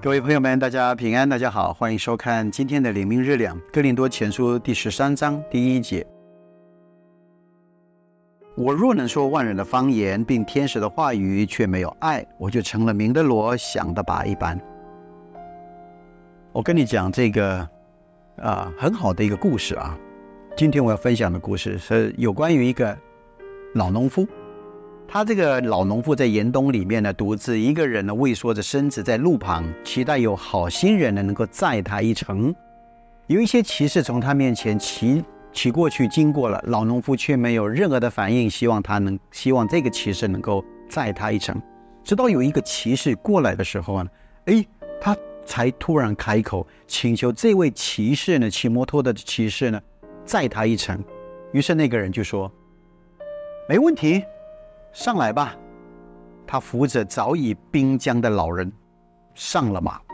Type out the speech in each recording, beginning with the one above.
各位朋友们，大家平安，大家好，欢迎收看今天的灵命日粮。哥林多前书第13章第1节：我若能说万人的方言，并天使的话语，却没有爱，我就成了鸣的锣，响的钹一般。我跟你讲这个很好的一个故事啊。今天我要分享的故事是有关于一个老农夫。他这个老农夫在严冬里面呢，独自一个人呢，畏缩着身子在路旁，期待有好心人呢能够载他一程。有一些骑士从他面前骑过去经过了，老农夫却没有任何的反应，希望这个骑士能够载他一程。直到有一个骑士过来的时候呢，他才突然开口请求这位骑士呢，骑摩托的骑士呢载他一程。于是那个人就说：没问题，上来吧。他扶着早已冰僵的老人上了马，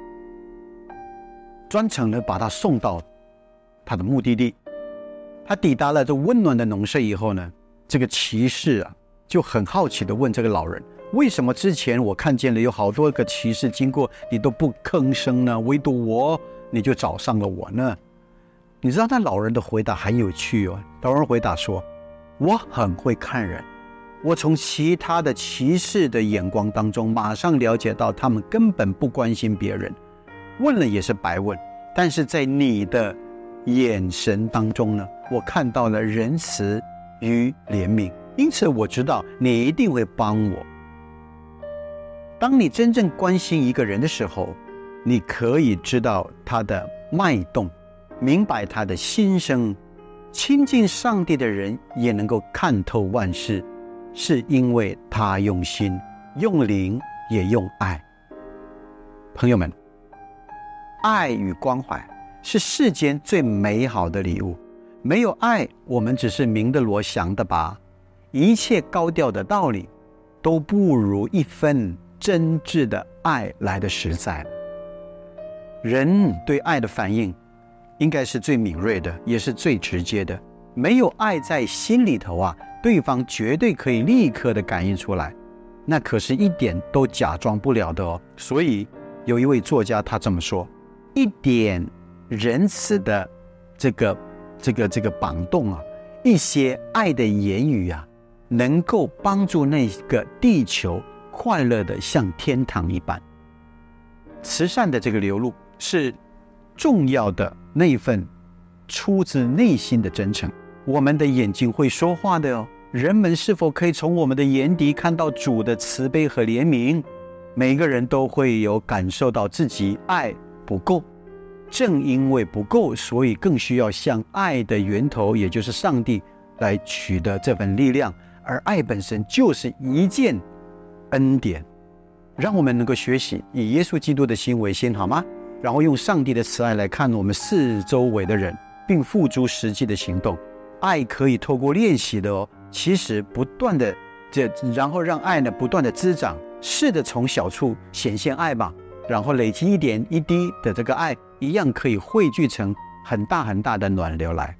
专程的把他送到他的目的地。他抵达了这温暖的农舍以后呢，这个骑士就很好奇的问这个老人：为什么之前我看见了有好多个骑士经过，你都不吭声呢？唯独我，你就找上了我呢？你知道那老人的回答很有趣哦。老人回答说：我很会看人，我从其他的骑士的眼光当中马上了解到他们根本不关心别人，问了也是白问。但是在你的眼神当中呢，我看到了仁慈与怜悯，因此我知道你一定会帮我。当你真正关心一个人的时候，你可以知道他的脉动，明白他的心声。亲近上帝的人也能够看透万事，是因为他用心、用灵也用爱。朋友们，爱与关怀是世间最美好的礼物。没有爱，我们只是鸣的锣，响的钹，一切高调的道理都不如一份真挚的爱来的实在。人对爱的反应应该是最敏锐的，也是最直接的。没有爱在心里头对方绝对可以立刻的感应出来，那可是一点都假装不了的哦。所以有一位作家他这么说：一点仁慈的这个绑动一些爱的言语能够帮助那个地球快乐的像天堂一般。慈善的这个流露是重要的那一份出自内心的真诚。我们的眼睛会说话的哦。人们是否可以从我们的眼底看到主的慈悲和怜悯？每个人都会有感受到自己爱不够，正因为不够，所以更需要向爱的源头，也就是上帝来取得这份力量。而爱本身就是一件恩典，让我们能够学习以耶稣基督的心为心，好吗？然后用上帝的慈爱来看我们四周围的人，并付诸实际的行动。爱可以透过练习的哦，其实不断的然后让爱呢不断的滋长，试着从小处显现爱吧，然后累积一点一滴的这个爱，一样可以汇聚成很大很大的暖流来。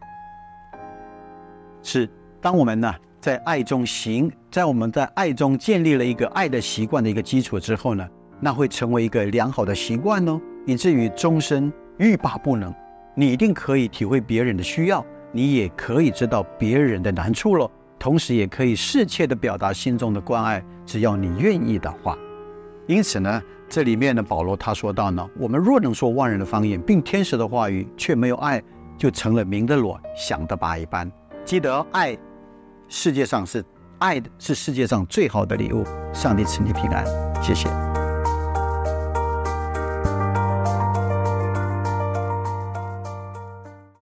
是当我们呢在爱中在我们在爱中建立了一个爱的习惯的一个基础之后呢，那会成为一个良好的习惯哦，以至于终身欲罢不能。你一定可以体会别人的需要，你也可以知道别人的难处了，同时也可以适切的表达心中的关爱，只要你愿意的话。因此呢，这里面呢，保罗他说到呢，我们若能说万人的方言，并天使的话语，却没有爱，就成了鸣的锣，响的钹一般。记得爱是世界上最好的礼物。上帝赐你平安，谢谢。